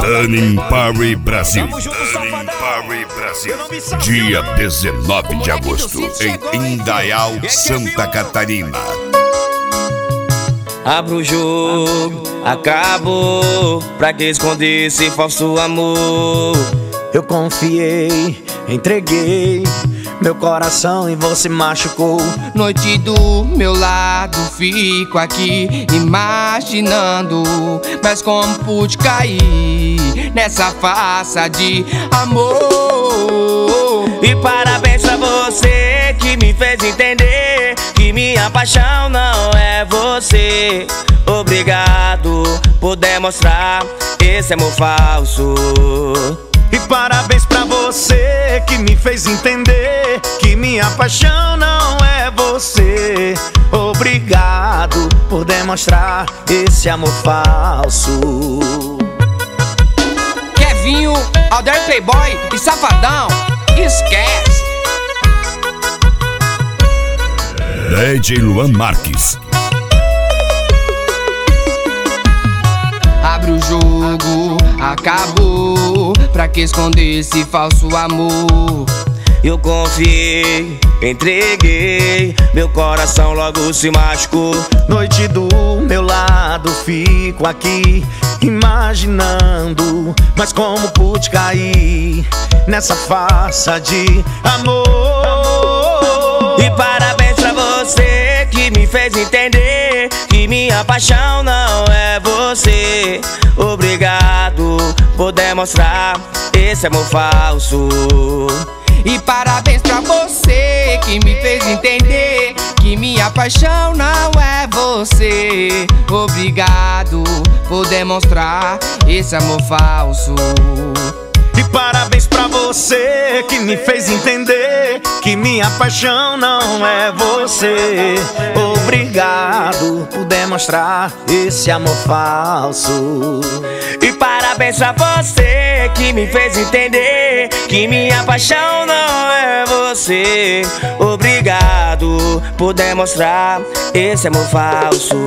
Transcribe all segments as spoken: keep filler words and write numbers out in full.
Turning Party Brasil. Turning Party Brasil. Dia dezenove de agosto, em Indaial, Santa Catarina. Abro o jogo, acabou. Pra que esconder esse falso amor? Eu confiei, entreguei meu coração e você machucou. Noite do meu lado, fico aqui imaginando, mas como pude cair nessa farsa de amor? E parabéns pra você que me fez entender que minha paixão não é você. Obrigado por demonstrar esse amor falso. E parabéns pra você que me fez entender que minha paixão não é você. Obrigado por demonstrar esse amor falso. Kevinho, Alder Playboy e Safadão, esquece. D J Luan Marques. Abre o jogo, acabou. Pra que esconder esse falso amor? Eu confiei, entreguei, meu coração logo se machucou. Noite do meu lado, fico aqui imaginando, mas como pude cair nessa farsa de amor? E parabéns pra você que me fez entender que minha paixão não é você. Obrigado por demonstrar esse amor falso. E parabéns pra você que me fez entender que minha paixão não é você. Obrigado por demonstrar esse amor falso. E parabéns pra você que me fez entender que minha paixão não é você. Obrigado por demonstrar esse amor falso. E parabéns pra você que me fez entender que minha paixão não é você. Obrigado por demonstrar esse amor falso.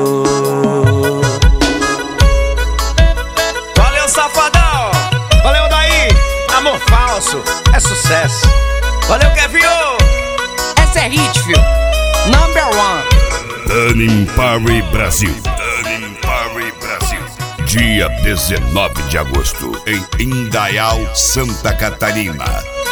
Valeu, Safadão! Valeu, daí! Amor falso é sucesso. Valeu, Kevinho! Essa é hit, fio. Number one. Turning Party Brasil. Turning Party Brasil. Dia dezenove de agosto, em Indaial, Santa Catarina.